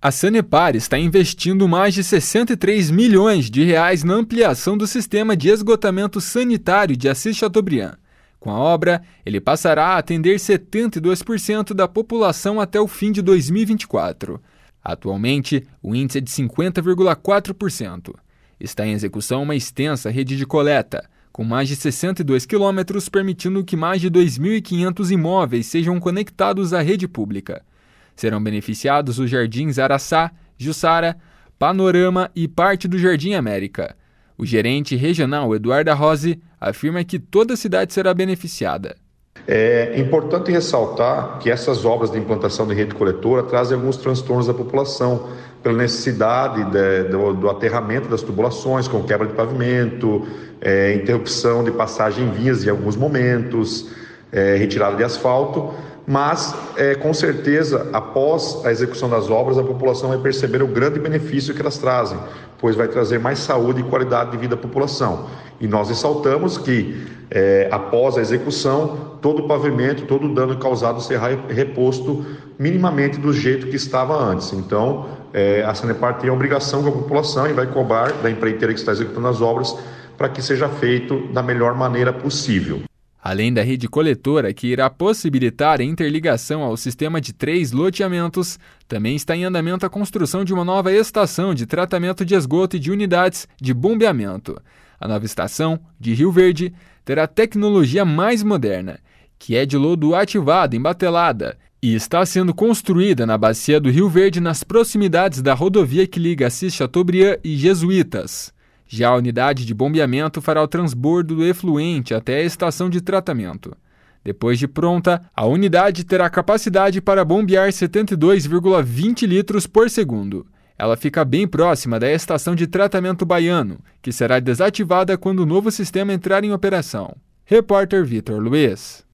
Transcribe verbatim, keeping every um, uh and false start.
A Sanepar está investindo mais de sessenta e três milhões de reais na ampliação do sistema de esgotamento sanitário de Assis Chateaubriand. Com a obra, ele passará a atender setenta e dois por cento da população até o fim de dois mil e vinte e quatro. Atualmente, o índice é de cinquenta vírgula quatro por cento. Está em execução uma extensa rede de coleta, com mais de sessenta e dois quilômetros, permitindo que mais de dois mil e quinhentos imóveis sejam conectados à rede pública. Serão beneficiados os jardins Araçá, Jussara, Panorama e parte do Jardim América. O gerente regional, Eduardo Rose, afirma que toda a cidade será beneficiada. É importante ressaltar que essas obras de implantação de rede coletora trazem alguns transtornos à população, pela necessidade de, do, do aterramento das tubulações, com quebra de pavimento, é, interrupção de passagem em vias em alguns momentos, é, retirada de asfalto. Mas, é, com certeza, após a execução das obras, a população vai perceber o grande benefício que elas trazem, pois vai trazer mais saúde e qualidade de vida à população. E nós ressaltamos que, é, após a execução, todo o pavimento, todo o dano causado será reposto minimamente do jeito que estava antes. Então, é, a Sanepar tem a obrigação com a população e vai cobrar da empreiteira que está executando as obras para que seja feito da melhor maneira possível. Além da rede coletora, que irá possibilitar a interligação ao sistema de três loteamentos, também está em andamento a construção de uma nova estação de tratamento de esgoto e de unidades de bombeamento. A nova estação, de Rio Verde, terá tecnologia mais moderna, que é de lodo ativado em batelada, e está sendo construída na bacia do Rio Verde, nas proximidades da rodovia que liga Assis Chateaubriand e Jesuítas. Já a unidade de bombeamento fará o transbordo do efluente até a estação de tratamento. Depois de pronta, a unidade terá capacidade para bombear setenta e dois vírgula vinte litros por segundo. Ela fica bem próxima da estação de tratamento Baiano, que será desativada quando o novo sistema entrar em operação. Repórter Vitor Luiz.